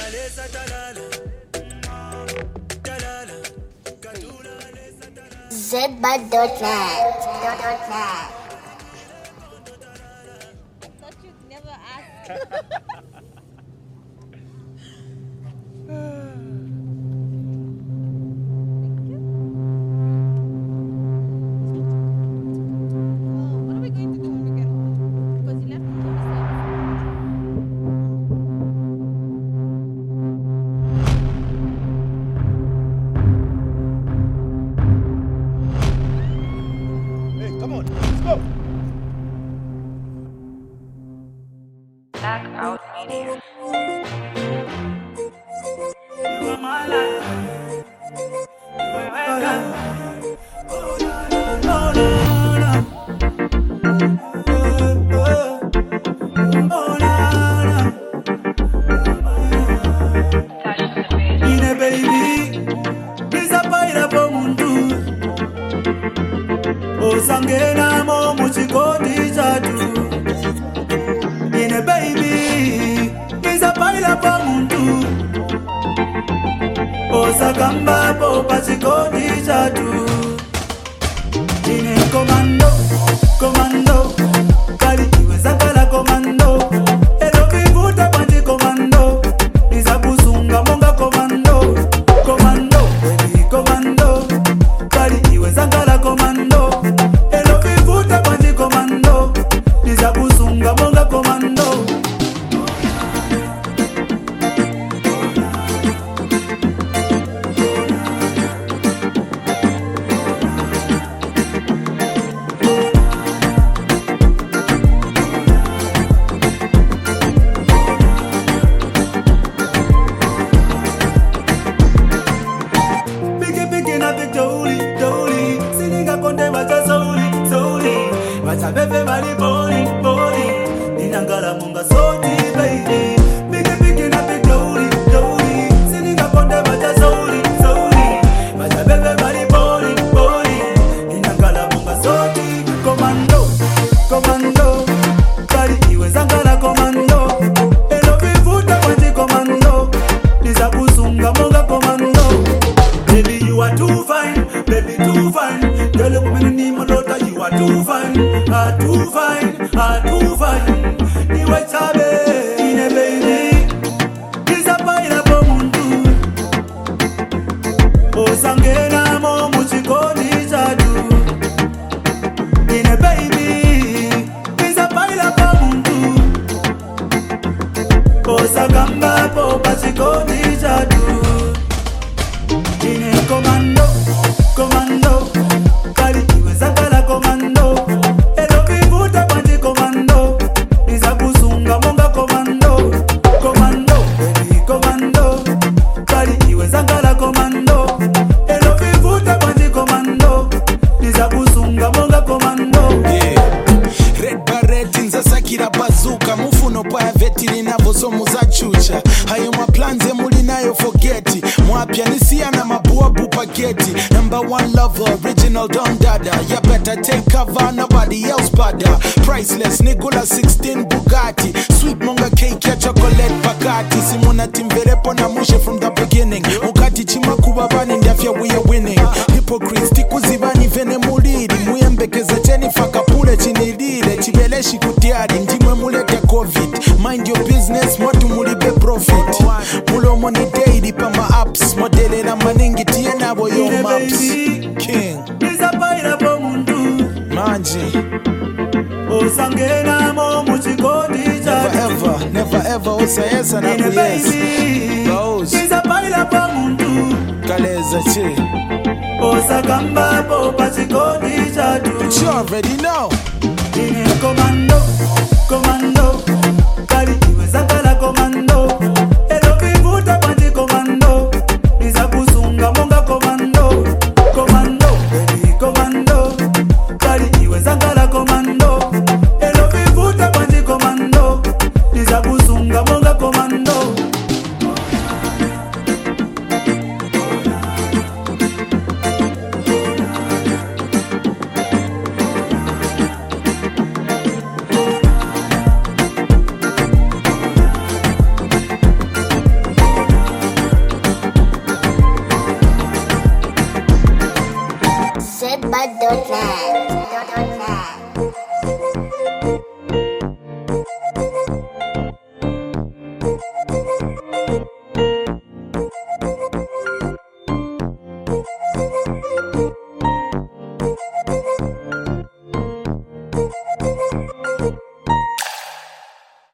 Zbud.net. Thought you'd never ask. What are we going to do when we get home? Because you left me to Hey, come on, let's go. Blackout Media. You are my life. Oh, no, no. Oh, no. Ine baby, nisapaira po muntu. Osangena mo muchikoti chatu. Ine baby, nisapaira po muntu. Osakamba po pachikoti chatu. Ine komando, komando. Kali iwe zakala komando. Elo vivuta panji komando. Nizakusunga monga komando. Komando, baby komando. Kali iwe zakala komando. Elo vivuta panji komando. Nizakusunga monga komando. Piki na big dolly, dolly. Sininga konde wacha soli, soli. Wacha bebe bali boli, boli. Ninangala munga soti, baby. Piki na big dolly, dolly. Sininga konde wacha soli, soli. Wacha bebe bali boli, boli. Ninangala munga soti. Komando, komando. Kali iwe zangala komando. Elo vivuta kwanji komando. Niza kusunga munga komando. Baby, you are too fine, baby, too fine. Girl, you come in the malota, you are too fine, too fine, too fine. You are chabe, ine baby. Disappoint po muntu. Osangena mo muchikoni chadu. Ine baby, disappoint po muntu. Osakamba po pachikoni chadu. Ine komando, komando. Kali iwe zakala komando. Elo vivuta panji komando. Nizakusunga monga komando. Komando, baby komando. Kali iwe zakala komando. Elo vivuta panji komando. Nizakusunga monga komando. Red Barrett nzasakira bazuka mufuno paya vetiri navo zomuzachucha hayo maplanze muli nayo forgeti mwapya nisia na mabua bupageti number one lover original Don Dada ya better take cover nobody else bada priceless Nigula 16 Bugatti sweet monga cake ya chocolate pakati simuna timverepo na mushe from the beginning mukati chima kubabani ndafya we are winning hypocrites tikuzibani vene muliri muyembekeze cheni fakapule chinilire chibeleshi kutiari ndimwe mulete covid mind your business mwatu mulibe profit mulomo ni daily pama apps modelera maningi tiye nabo yo Ine maps baby, king disapaira po muntu. manji Osangena mo muchikoni chadu. never ever usayesa na Ine kuyesa baby, Rose disapaira po muntu. kaleza chi Osakamba po pachikoni chadu. you already know Ine komando, komando. Kali iwe zakala komando. Elo vivuta panji komando. Niza kusunga monga komando. Komando, baby komando. Kali iwe zakala komando. Elo vivuta panji komando. Niza kusunga monga komando. zbad.net.